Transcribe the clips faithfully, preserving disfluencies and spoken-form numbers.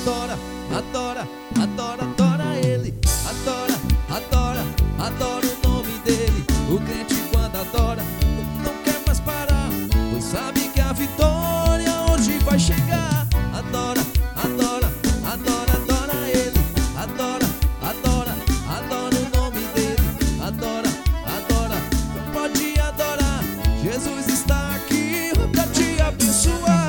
adora, adora, adora, adora Ele. Adora, adora, adora o nome dEle. O crente quando adora não quer mais parar, pois sabe que a vitória hoje vai chegar. Adora, adora, adora, adora Ele. Adora, adora, adora o nome dEle. Adora, adora, pode adorar. Jesus está aqui pra te abençoar.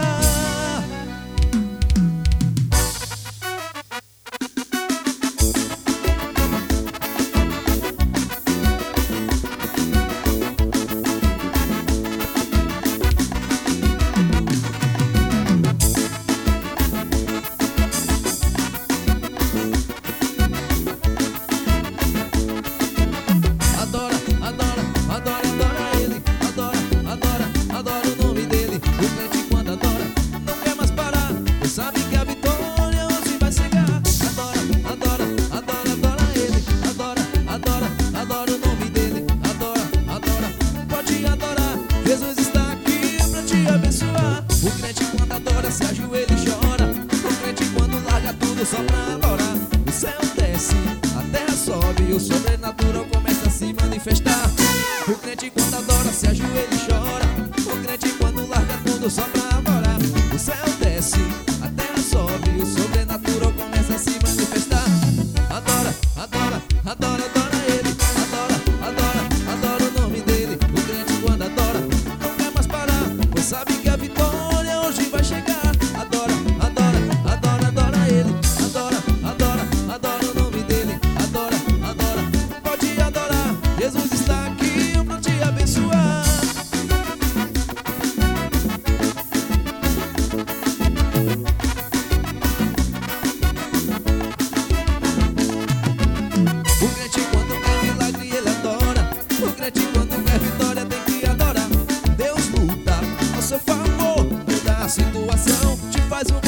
Adora, adora, adora, adora Ele. Adora, adora, adora o nome dEle. O crente quando adora não quer mais parar, pois sabe que a vitória hoje vai chegar. Adora, adora, adora, adora Ele. Adora, adora, adora o nome dEle. Adora, adora, pode adorar. Jesus está aqui pra te abençoar. O crente quando adora se ajoelha e chora. O crente quando larga tudo só pra adorar. O céu desce, a terra sobe, o sobrenatural começa a se manifestar. O crente quando adora se ajoelha e chora. O crente quando larga tudo só pra adorar. O céu desce, a terra sobe, o sobrenatural começa a se manifestar. Adora, adora, adora, adora Ele. Adora, adora, adora o nome dEle. O crente quando adora não quer mais parar, pois sabe que a vitória hoje vai chegar. Adora, adora, adora, adora Ele. Adora, adora, adora o nome dEle. Adora, adora, pode adorar. Jesus está aqui pra te abençoar. O crente quando quer milagre ele adora. O crente quando quer vitória tem que adorar. Deus luta ao seu favor, muda a situação, te faz um